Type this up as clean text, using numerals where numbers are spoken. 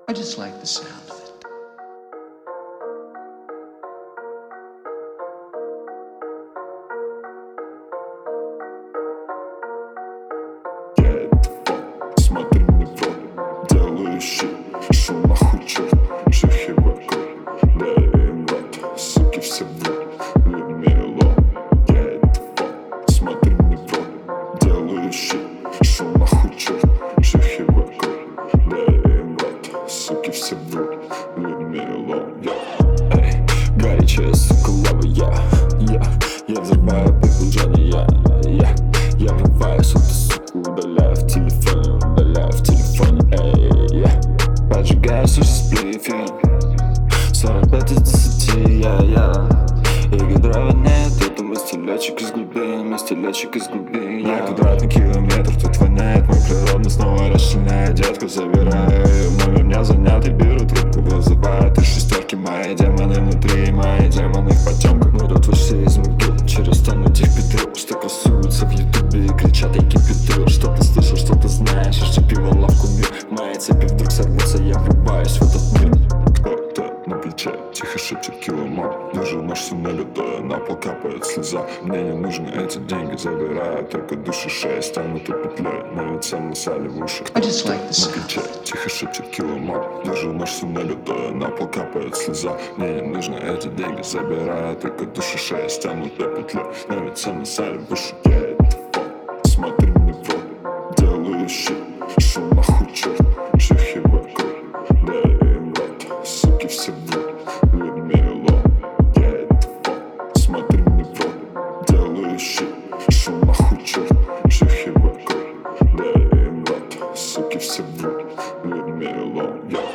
I just like the sound of it. Смотри мне в рот, делаю щит, шум нахуй черт, шихи вокруг, да им рот, суки все врут, Людмила. Смотри мне в рот, делаю щит, шум нахуй черт, шихи вокруг, да им рот, суки все врут, Людмила. Эй, горячая сука лава, я взрываю приближение, я врываю соту, суку, удаляю в телефоне, эй, поджигаю суши с плифем, 45 из 10, и гидро воняет, это мой стилячик из глубин, я квадратный километр, тут воняет, мой природный снова расчленяет, детку забираю, мой меня занятый, беру трубку, вызывают из шестерки мои демоны внутри, мои демоны в потемках, мы тут вышли из могил, через стену этих петрил, что красуются в ютубе и кричат, я кипятил, что ты слышал, что ты знаешь, еще пиво лавку мир, мои цепи вдруг сорвутся, я врубаюсь в этот мир. Кто-то на плече тихо шепчет киломат, держу нож все налито, на пол капает слеза, мне не нужны эти деньги, забираю только души шеи, станут и петлей, на лице насали в уши. I just like the На sound. плече тихо шепчет киломат, держу нож все налито, на пол капает слеза, мне не нужны эти деньги, забираю только души шеи, станут и петлей, на лице насали в уши. Смотри мне в рот, делаю щит, шум нахуй черт, шихи вокруг, да им рот, суки все врут, Людмила. Смотри мне в рот, делаю щит, шум нахуй черт, шихи вокруг, да им рот, суки все врут, Людмила.